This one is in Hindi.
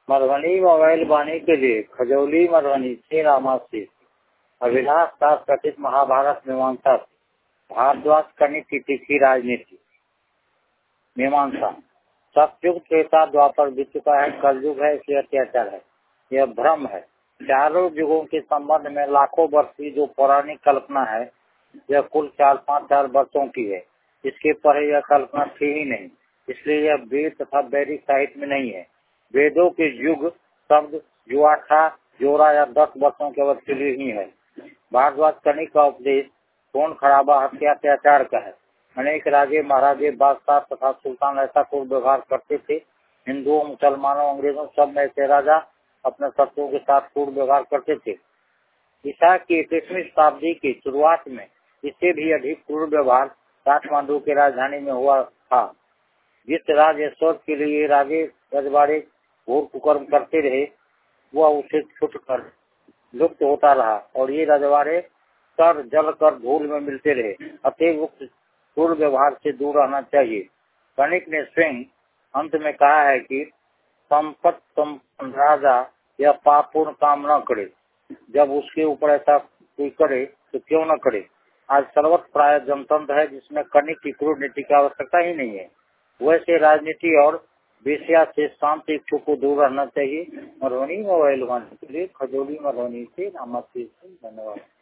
मधुबनी मोबाइल वाणी के लिए खजौली मधुबनी से रामासी अभिलाष दास कथित महाभारत मीमांसा से भारद्वाज कनिक की तिथि राजनीति मीमांसा। सतयुग त्रेता द्वापर बीत चुका है, कलयुग है, इसलिए अत्याचार है। यह भ्रम है। चारों युगों के संबंध में लाखों वर्ष की जो पौराणिक कल्पना है यह कुल 4-5 वर्षों की है। इसके पहले यह कल्पना थी ही नहीं, इसलिए यह वेद तथा वैदिक साहित्य में नहीं है। वेदों के युग शब्द जुआठा जोरा या 10 वर्षों के अवधि के लिए ही है। भारद्वाज कनिक का उपदेश खून खराबा हत्या अत्याचार का है। अनेक राजे महाराजे बादशाह तथा सुल्तान ऐसा खूब व्यवहार करते थे। हिंदुओं मुसलमानों अंग्रेजों सब में से राजा अपने शत्रुओं के साथ खूब व्यवहार करते थे। ईसा की 21वीं शताब्दी की शुरुआत में इससे भी अधिक क्रूर व्यवहार काठमांडू की राजधानी में हुआ था। जिस राजस्व के लिए राजे रजवाड़े घोर कुकर्म करते रहे वह उसे छूट कर लुप्त होता रहा और ये रजवाड़े कर जल कर धूल में मिलते रहे। अतएव उक्त क्रूर व्यवहार से दूर रहना चाहिए। कनिक ने स्वयं अंत में कहा है कि संपत संपन्न राजा यह पापपूर्ण काम न करे। जब उसके ऊपर ऐसा कोई करे तो क्यों न करे। आज सर्वत्र प्राय जनतंत्र है जिसमें कनिक की क्रूर नीति की आवश्यकता ही नहीं है। वैसे राजनीति और वेश्या से शांति इच्छुक को दूर रहना चाहिए। मधुबनी मोबाइल वाणी के लिए खजौली मधुबनी से रामासी। धन्यवाद।